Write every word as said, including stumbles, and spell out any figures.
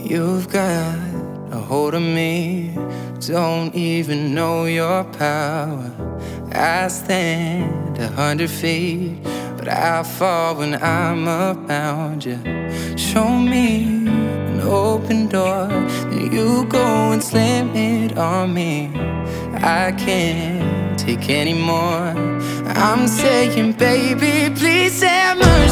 You've got a hold of me, don't even know your power. I stand a hundred feet, but I fall when I'm around you. Show me an open door, then you go and slam it on me. I can't take any more. I'm saying, baby, please have mercy.